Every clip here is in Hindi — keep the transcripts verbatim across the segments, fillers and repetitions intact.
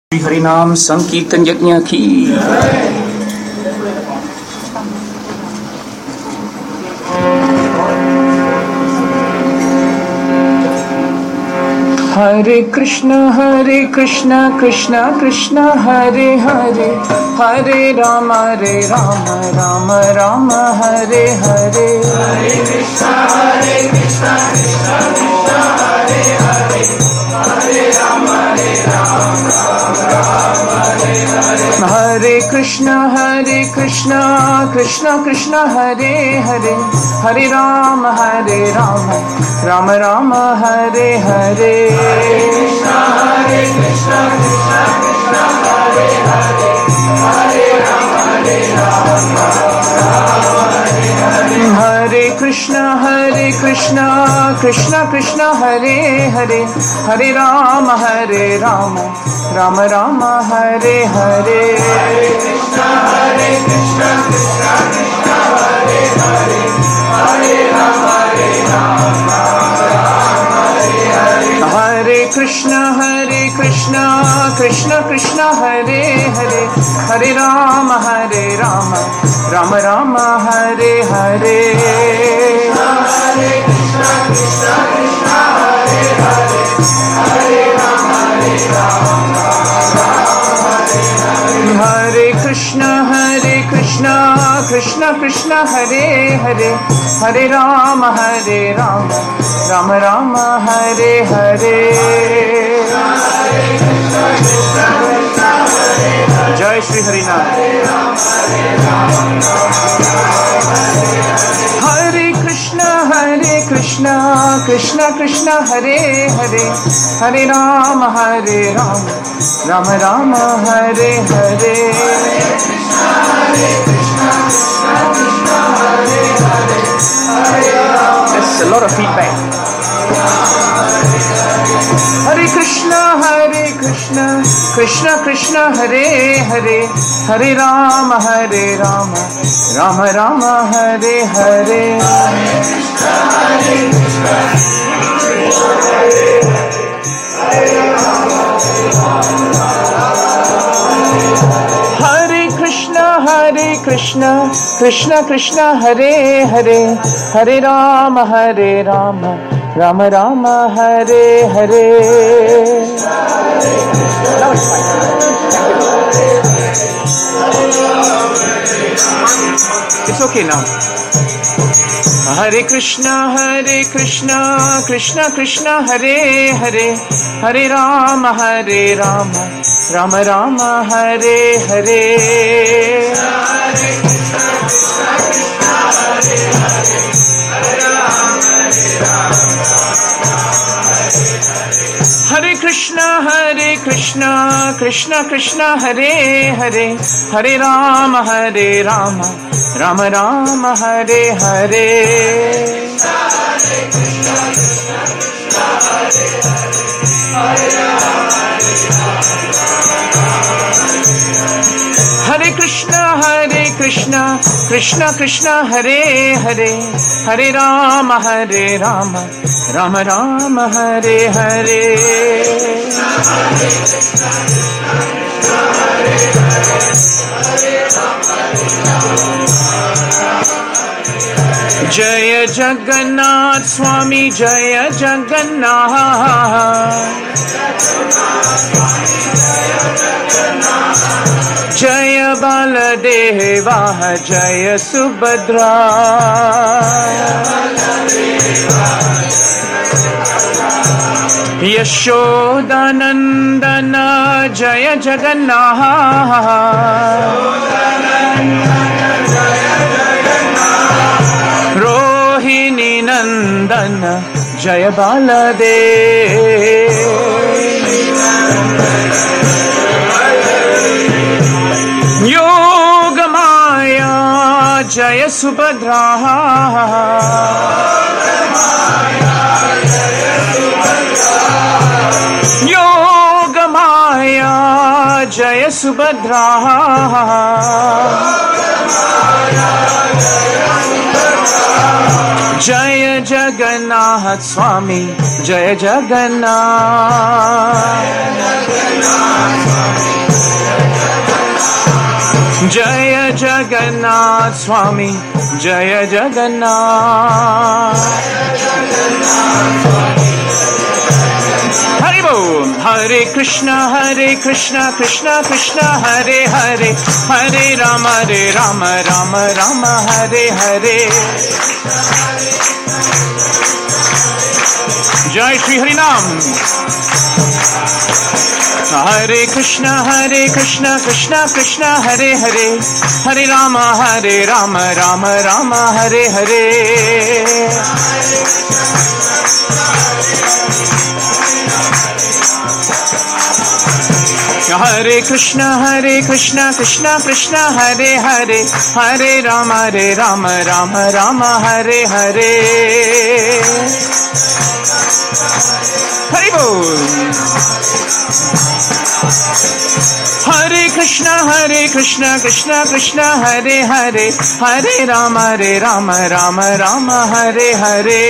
श्री हरिनाम संकीर्तन यज्ञ की। हरे कृष्ण हरे कृष्ण कृष्ण कृष्ण हरे हरे, हरे राम हरे राम राम राम हरे हरे। हरे कृष्ण हरे कृष्ण कृष्ण कृष्ण हरे हरे, हरे राम हरे राम राम राम हरे हरे। हरे कृष्ण हरे कृष्ण कृष्ण कृष्ण हरे हरे, हरे राम हरे राम राम राम हरे हरे। हरे कृष्ण हरे कृष्ण कृष्ण कृष्ण हरे हरे, हरे राम हरे राम राम हरे हरे। हरे कृष्ण हरे कृष्ण कृष्ण कृष्ण हरे हरे, हरे राम हरे राम राम राम हरे हरे। हरे कृष्ण हरे कृष्ण कृष्ण कृष्ण हरे हरे, हरे राम हरे राम राम राम हरे हरे। हरे कृष्ण हरे कृष्ण कृष्ण कृष्ण हरे हरे, हरे राम हरे राम राम राम हरे हरे। हरे कृष्ण कृष्ण कृष्ण हरे हरे, हरे राम हरे राम राम हरे हरे। हरे कृष्ण हरे कृष्ण कृष्ण कृष्ण हरे हरे, हरे राम हरे राम राम राम हरे हरे। जय श्री हरिनाम। हरे कृष्ण हरे कृष्ण कृष्ण कृष्ण हरे हरे, हरे राम हरे Ram Ram Ram Hare Hare. There's a lot of feedback. Hare Krishna Hare Krishna Krishna Krishna Hare Hare, Hare Ram Hare Ram Ram Ram Hare Hare. Hare Krishna Hare Krishna Krishna Krishna Hare Hare, Hare Ram Hare Ram Ram Ram Hare Hare. It's okay now. हरे कृष्ण हरे कृष्ण कृष्ण कृष्ण हरे हरे, हरे राम हरे राम राम राम हरे हरे। हरे कृष्ण हरे कृष्ण कृष्ण कृष्ण हरे हरे, हरे राम हरे राम राम राम हरे हरे। हरे कृष्ण हरे कृष्ण कृष्ण कृष्ण हरे हरे, हरे राम हरे राम राम राम हरे हरे। जय जगन्नाथ स्वामी जय जगन्नाथ, जय बलदेवा जय सुभद्रा, यशोदानंदन जय जगन्नाथ, रोहिणी नंदन जय बलदेव, योग माया जय सुभद्रा, योग माया जय सुभद्रा, जय जगन्नाथ स्वामी जय जगन्नाथ। जय जगन्नाथ स्वामी जय जगन्नाथ। हरि बोल। हरे कृष्णा हरे कृष्णा कृष्णा कृष्णा हरे हरे हरे राम हरे राम राम राम हरे हरे। जय श्री हरि नाम। हरे कृष्णा हरे कृष्णा कृष्णा कृष्णा हरे हरे हरे राम हरे राम राम राम हरे हरे। हरे कृष्णा हरे कृष्णा कृष्णा कृष्णा हरे हरे हरे राम हरे राम राम राम हरे हरे। हरि बोल। हरे कृष्णा हरे कृष्णा कृष्णा कृष्णा हरे हरे हरे राम हरे राम राम राम हरे हरे।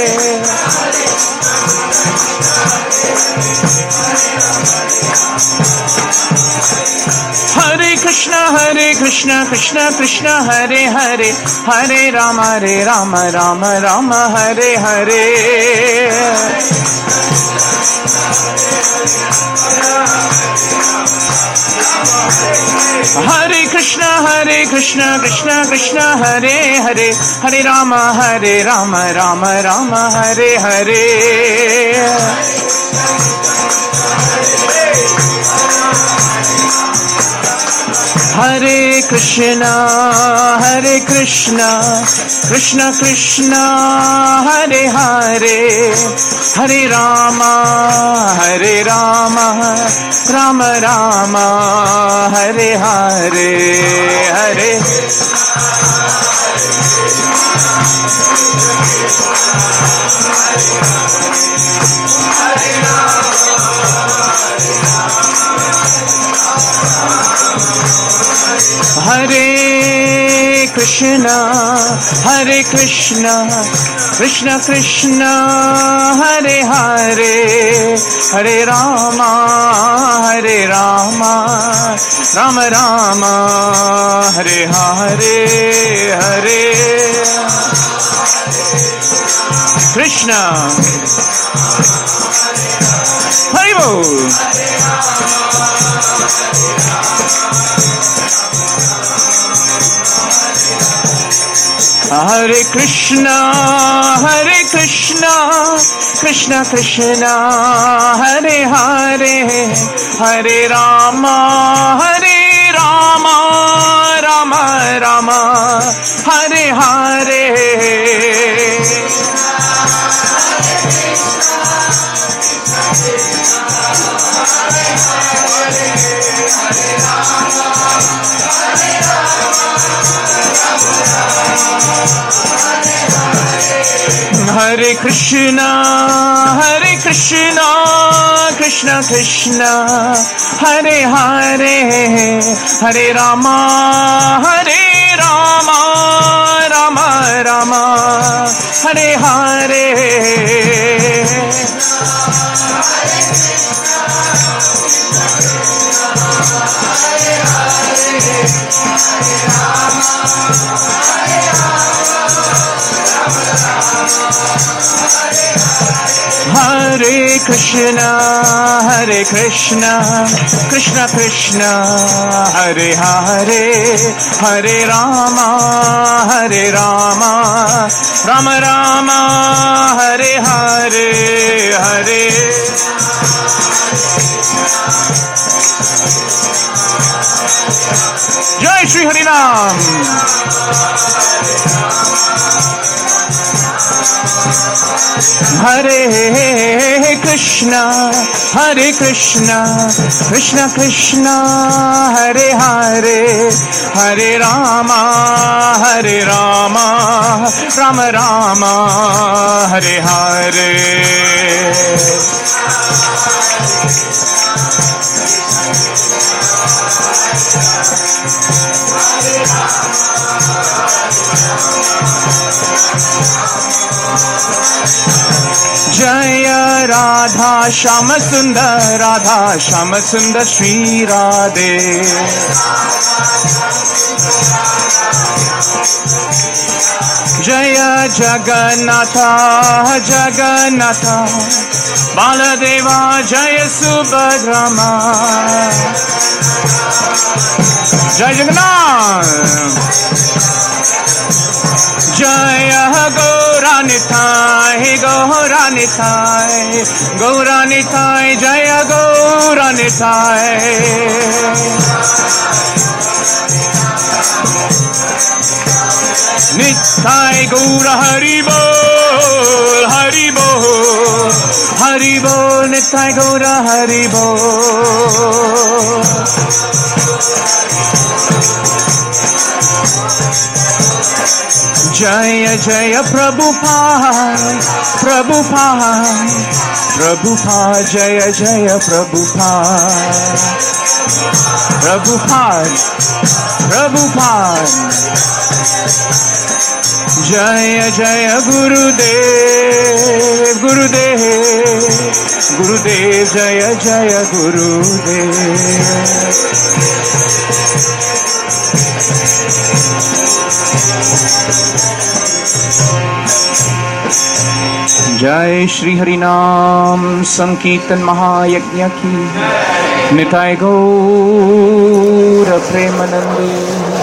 हरे कृष्णा हरे कृष्णा कृष्णा कृष्णा हरे हरे हरे राम हरे राम राम राम हरे हरे। हरे कृष्णा हरे कृष्णा कृष्णा कृष्णा हरे हरे हरे राम हरे राम राम राम हरे हरे। हरे कृष्णा हरे कृष्णा कृष्णा कृष्णा हरे हरे हरे राम हरे राम राम राम हरे हरे हरे। हरे कृष्णा हरे कृष्णा कृष्णा कृष्णा हरे हरे हरे राम हरे राम राम राम हरे हरे हरे। कृष्णा हरि बोल। हरे कृष्णा हरे कृष्णा कृष्णा कृष्णा हरे हरे हरे राम हरे राम राम राम हरे हरे। हरे कृष्णा हरे कृष्णा कृष्णा कृष्णा हरे हरे हरे राम हरे राम राम राम हरे हरे। हरे कृष्णा हरे कृष्णा कृष्णा कृष्णा हरे हरे हरे राम हरे राम राम राम हरे हरे हरे। जय श्री हरि नाम। हरे कृष्णा हरे कृष्णा कृष्णा कृष्णा हरे हरे हरे राम हरे राम राम राम हरे हरे। जय राधा श्याम सुंदर राधा श्याम सुंदर श्री राधे। जय जगन्नाथ जगन्नाथ बालदेवा जय सुभद्रमा जय जगन्नाथ जय गौरानिताय गौरानिताय गौरानिताय जय गौरानिताय निताय गौर हरि बोल हरि बोल हरि बोल निताय गौर हरि बोल जय जय प्रभुपाद प्रभुपाद प्रभुपाद जय जय प्रभुपाद प्रभुपाद प्रभुपाद जय जय गुरुदेव गुरुदेव गुरुदेव जय जय गुरुदेव जय श्री हरि नाम संकीर्तन महायज्ञ की निताय गौर प्रेमानंद।